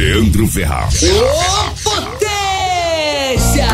Leandro Ferraz. Ô, potência!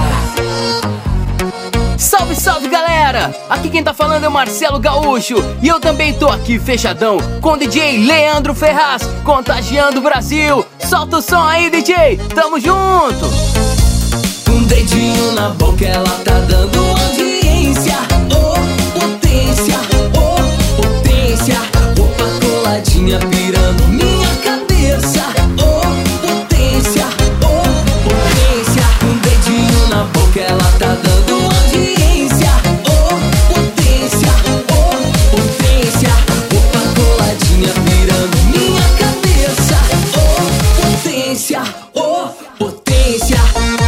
Salve, salve, galera! Aqui quem tá falando é o Marcelo Gaúcho e eu também tô aqui fechadão com o DJ Leandro Ferraz, contagiando o Brasil. Solta o som aí, DJ! Tamo junto! Um dedinho na boca, ela tá dando audiência. Oh, potência, oh, potência. Roupa coladinha pirando minha cabeça. Oh, potência, oh, potência. Um dedinho na boca, ela tá dando audiência. Oh, potência, oh, potência. Roupa coladinha pirando minha cabeça. Oh, potência, oh, potência.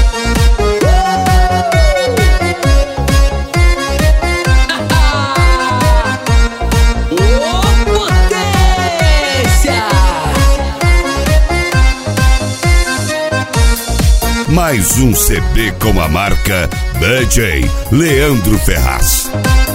Mais um CD com a marca DJ Leandro Ferraz.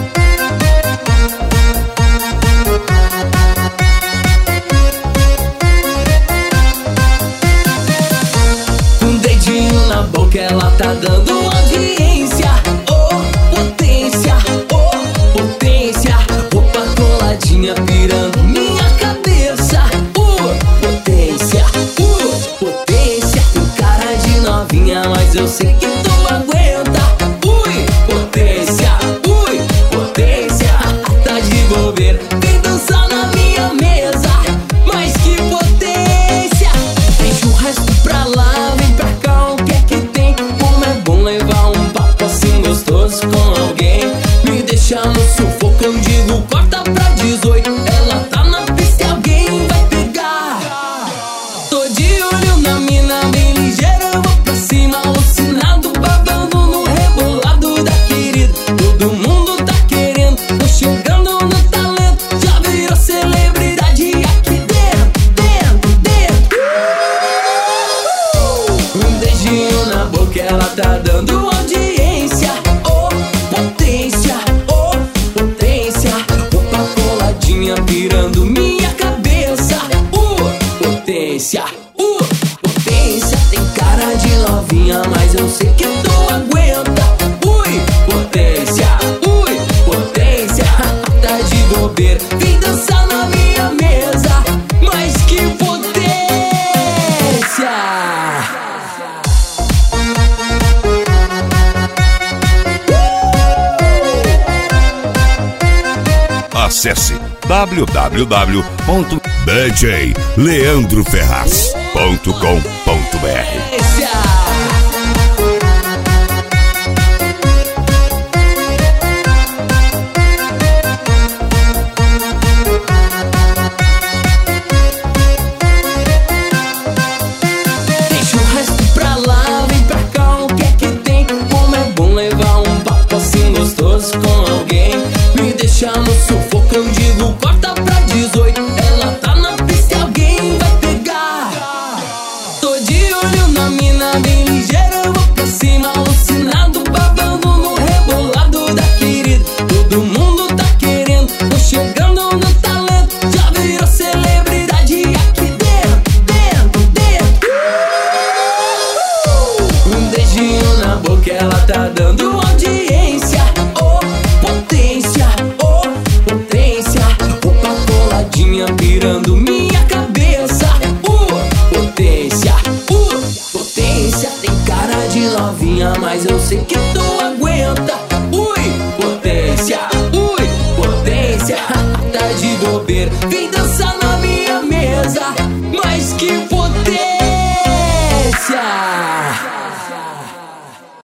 Um dedinho na boca, ela tá dando audiência. Oh, potência, oh, potência. Roupa coladinha pirando minha cabeça. Potência, potência. Tem cara de novinha, mas eu sei que tu aguenta. Ui, potência, tá de bobeira, vem dançar na minha mesa. Mas que potência! Tem churrasco pra lá, vem pra cá, o que é que tem? Como é bom levar um papo assim gostoso com alguém. Me deixa no sufoco, eu digo corta pra 18. Ela tá na pista e alguém vai pegar. Tô de olho na mina, bem ligeira, eu vou pra cima, alucinado, babando no rebolado da querida. Todo mundo tá querendo, tô chegando no talento, já virou celebridade aqui dentro. Um beijinho na boca, ela tá dando audiência. Oh, potência, roupa coladinha pirando minha cabeça. Potência, potência. Tem cara de novinha, mas eu sei que tu aguenta. Ui, potência, tá de bobeira, vem dançar na minha mesa. Mas que potência! Acesse www.djleandroferraz.com.br. Tem churrasco pra lá, vem pra cá, o que é que tem? Como é bom levar um papo assim gostoso com alguém. Me deixa no sufoco, eu digo corta pra 18. Ela tá na pista e alguém vai pegar. Tô de olho na mina, bem ligeira, eu vou pra cima, alucinado, babando no rebolado da querida. Todo mundo tá querendo, tô chegando no talento, já virou celebridade aqui dentro. Um beijinho na boca, ela tá dando audiência. Oh, potência, roupa coladinha pirando minha cabeça. Potência, tem cara de novinha, mas eu sei que tu aguenta. Ui, potência, tá de bobeira, vem dançar na minha mesa.